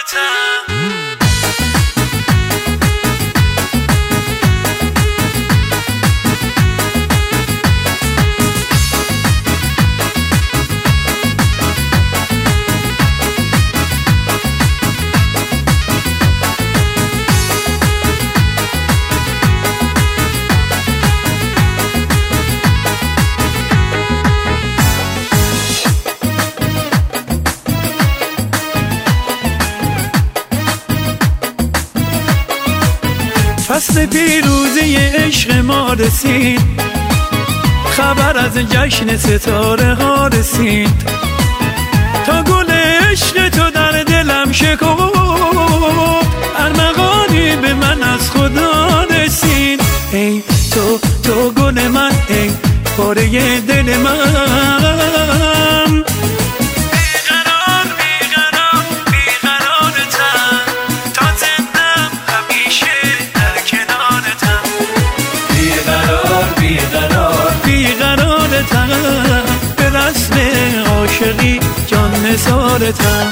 فصل پیروزی عشق ما رسید، خبر از جشن ستاره ها رسید، تا گل عشق تو در دلم شکفت، ارمغانی به من از خدا رسید. ای تو گل من، ای پاره دل من، به رسم عاشقی جان نثارتم.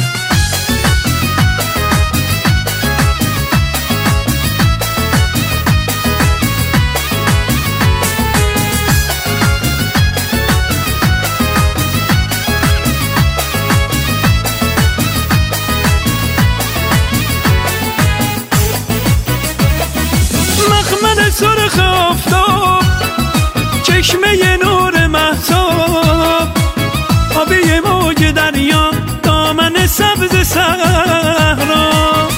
مخمل سرخ آفتاب، چشمه نور مهتاب، آبی موج دریا، دامن سبز صحرا.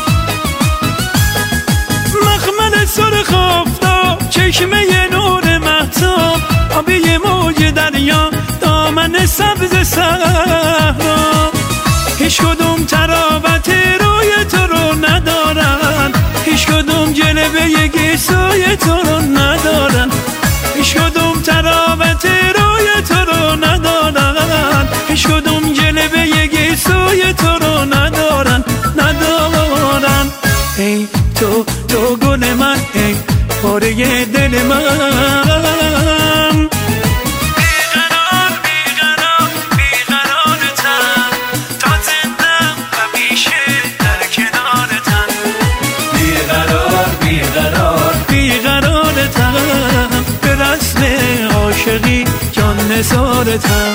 مخمل سرخ آفتاب، چشمه نور مهتاب، آبی موج دریا، دامن سبز صحرا. هیچ کدوم تراوت روی تو رو ندارن، هیچ کدوم جلوه گیسوی تو رو ندارن، هیچ کدوم تراوت روی تو رو ندارن، هیچ کدوم جلوه گیسوی تو رو ندارن. ای تو گل من، ای پاره دل من، بیقرارتم، تا زندم همیشه در کنارتم. بیقرارتم، به رسم عاشقی جان نثارتم.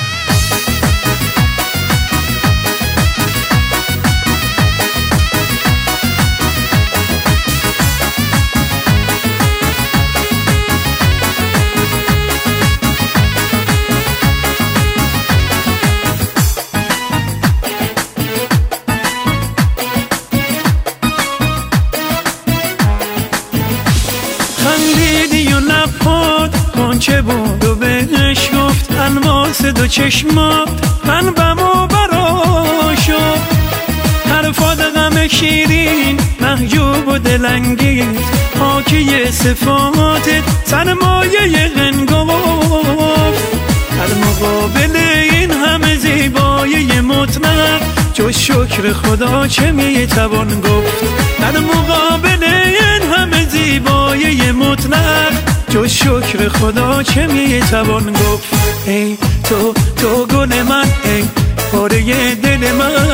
خندیدی و لبات غنچه بود و بهش گفت، الماس دو چشمات قلبم و برا شد. حرفات غم شیرین محجوب و دلانگیز، حاکی صفاتت سرمایه غنگفت. در مقابل این همه زیبایی مطلق، جز شکر خدا چه میتوان گفت. در مقابل این همه زیبایی مطلق، جز شکر خدا چه میتوان گفت. ای تو گل من، ای پاره دل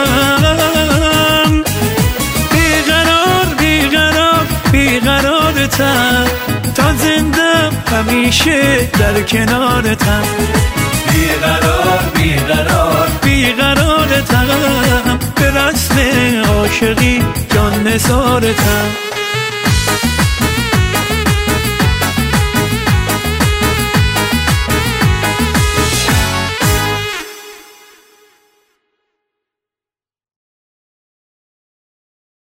من، بیقرارتم، تا زندم همیشه در کنارتم. بیقرارتم، به رسم عاشقی جان نثارتم.